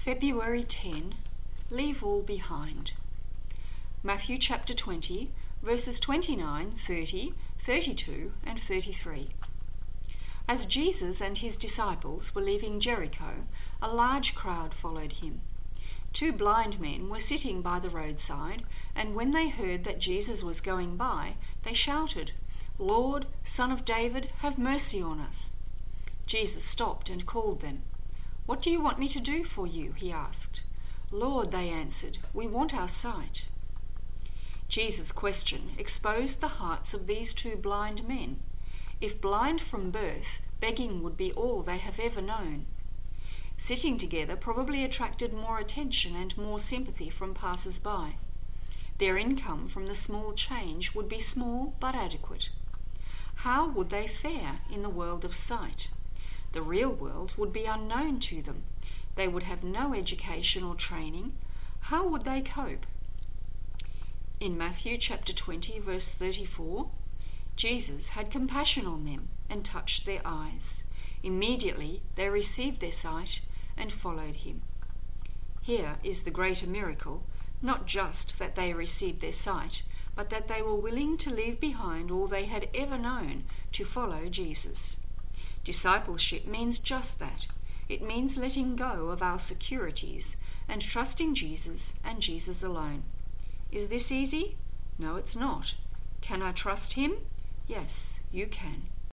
February 10. Leave all behind. Matthew chapter 20, verses 29, 30, 32 and 33. As Jesus and his disciples were leaving Jericho, a large crowd followed him. 2 blind men were sitting by the roadside, and when they heard that Jesus was going by, they shouted, "Lord, Son of David, have mercy on us." Jesus stopped and called them. "What do you want me to do for you?" he asked. "Lord," they answered, "we want our sight." Jesus' question exposed the hearts of these 2 blind men. If blind from birth, begging would be all they have ever known. Sitting together probably attracted more attention and more sympathy from passers-by. Their income from the small change would be small but adequate. How would they fare in the world of sight? The real world would be unknown to them. They would have no education or training. How would they cope? In Matthew chapter 20, verse 34, Jesus had compassion on them and touched their eyes. Immediately they received their sight and followed him. Here is the greater miracle, not just that they received their sight, but that they were willing to leave behind all they had ever known to follow Jesus. Discipleship means just that. It means letting go of our securities and trusting Jesus and Jesus alone. Is this easy? No, it's not. Can I trust him? Yes, you can.